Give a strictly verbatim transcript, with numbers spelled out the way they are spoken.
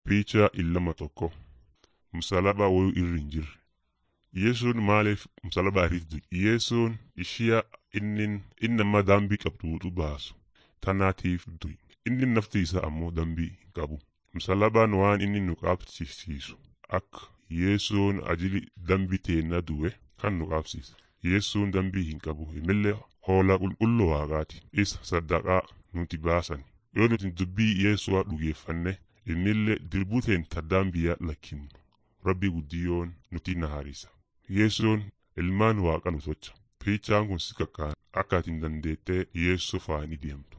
Picha illama tokko msalaba woyu irra hin jirre. Yesuun maaliif msalaba irratti Yesuun ishia innin inni nama dambii qabdu baasu tanaatiif du'i. Inni nafti isaa ammoo dambii hin qabu. Msalabaan waan inni nu qabsiisu akka Yesuun ajili dambii teenna du'e kan nu qabsiisa. Yesuun dambii hin qabu himillee hoola qulqulluu waaqaati. Isa saddaqaa nuti baasan. Yoo nuti dubbii Yesuu'a dhugeeffanne innillee dirbuuteen taddaan biyya lakkinnu. Rabbi guddiyoon nuti na harisa. Yesuun ilmaan waaqa nu tocha. Fiichaan kun si kakkaan akka ati hin dandeettee Yeesuu faani deemtu.